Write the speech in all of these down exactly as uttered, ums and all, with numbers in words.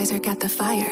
Analyzer got the fire.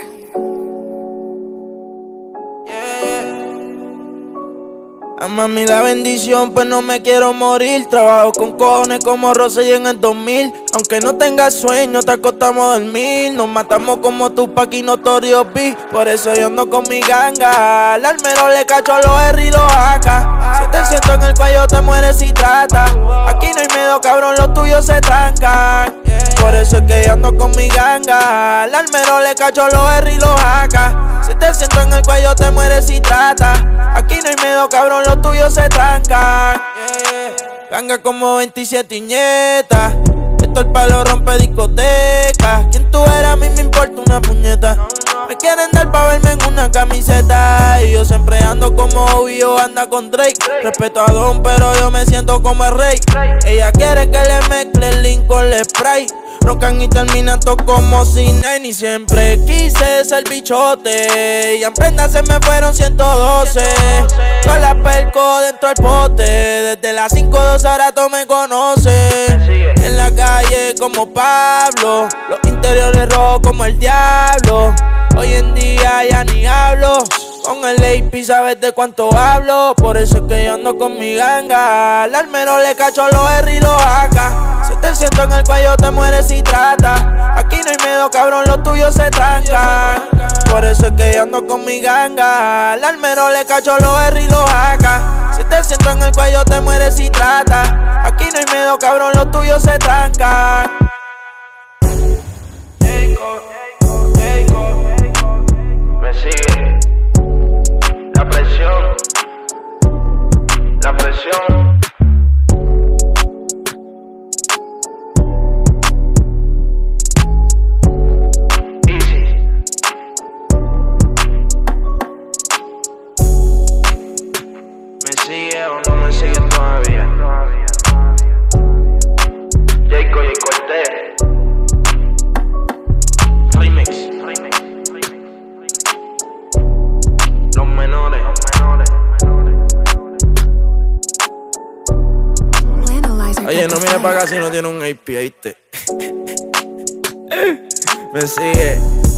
A mami la bendición, pues no me quiero morir. Trabajo con cojones como Rosé en el dos mil. Aunque no tengas sueño, te acostamos a dormir. Nos matamos como Tupac y Notorious B. Por eso yo ando con mi ganga. Al almero le cacho los R y los A K. Si te siento en el cuello te mueres si trata. Aquí no hay miedo, cabrón, los tuyos se trancan. Por eso es que yo ando con mi ganga. Al almero le cacho los R y los A K. Si te siento en el cuello te mueres si trata. Aquí no hay miedo, cabrón, los tuyos se trancan. Yeah. Ganga como veintisiete iñetas. Esto el palo rompe discoteca. ¿Quién tú eras? A mí me importa una puñeta. Me quieren dar pa' verme en una camiseta. Y yo siempre ando como Obvio, anda con Drake. Respeto a Don, pero yo me siento como el rey. Ella quiere que le mezcle el link con el spray. Rocan y terminan todo como sin nada. Y siempre quise ser bichote. Y en prenda se me fueron ciento doce. Con la perco dentro del pote. Desde las cinco o dos ahora tú me conoces. En la calle como Pablo. Los interiores rojos como el diablo. Hoy en día ya ni hablo. Con el A P sabes de cuánto hablo. Por eso es que yo ando con mi ganga. Al almero le cacho los R y los A K. Si te siento en el cuello te mueres si trata. Aquí no hay miedo, cabrón, los tuyos se trancan. Por eso es que yo ando con mi ganga. Al almero le cacho los R y los A K. Si te siento en el cuello te mueres si trata. Aquí no hay miedo, cabrón, los tuyos se trancan. Me sigue la presión, la presión. Easy. ¿Me sigue o no me sigue todavía? Jacob y Cortez. Remix. Los menores. Analyzer Oye, got no the mires para fire. acá si no tiene un A P, ¿viste? Me sigue.